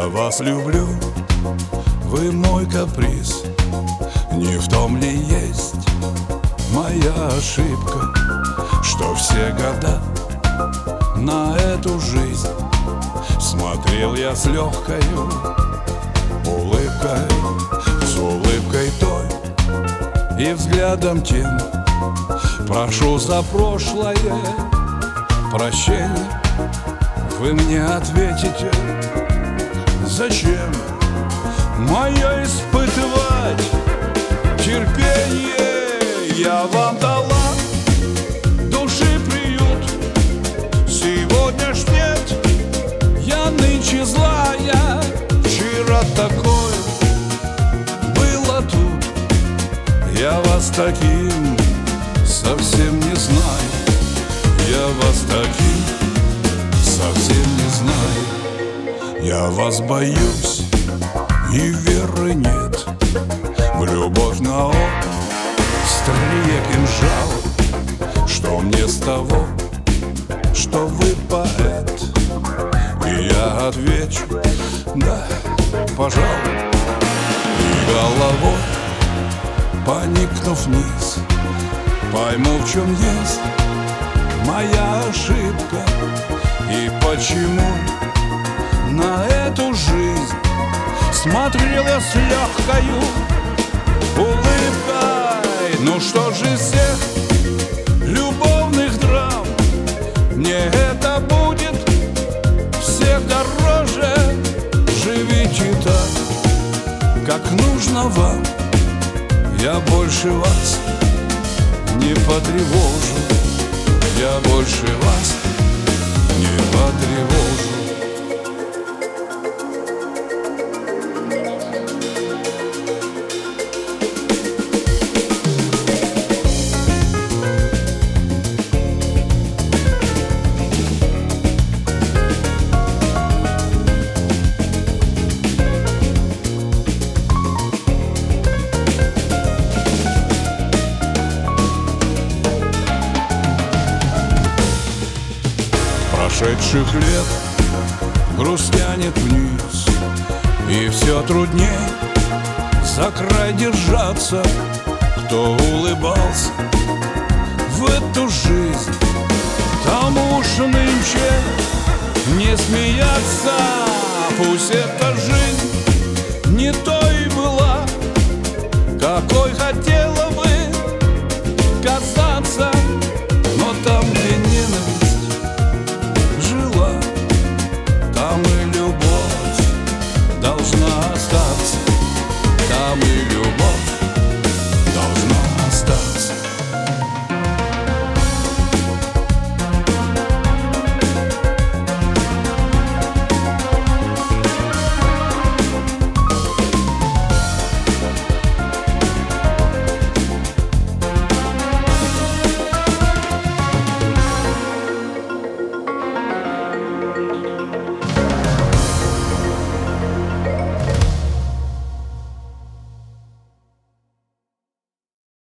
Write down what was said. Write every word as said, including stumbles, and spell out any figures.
вас люблю, вы мой каприз. Не в том ли есть моя ошибка, что все года на эту жизнь смотрел я с легкою улыбкой, с улыбкой той и взглядом тем. Прошу за прошлое прощения. Вы мне ответите, зачем мое испытывать терпение? Я вам дала души приют, сегодня ж нет, я нынче злая. Вчера такое было тут, я вас таким совсем не знаю. Я вас таким совсем не знаю. Я вас боюсь, и веры нет в любовь на острие кинжала. Что мне с того, что вы поэт? И я отвечу, да, пожалуй. И головой, поникнув вниз, пойму, в чем есть моя ошибка и почему на эту жизнь смотрел я с легкою улыбкой. Ну что же из всех любовных драм мне это будет всех дороже? Живите так, как нужно вам, я больше вас не потревожу, я больше вас не потревожу. Прошедших лет грусть тянет вниз, и все трудней за край держаться. Кто улыбался в эту жизнь, тому уж нынче не смеяться. Пусть эта жизнь не той была, какой хотела бы казаться, но там, где ненависть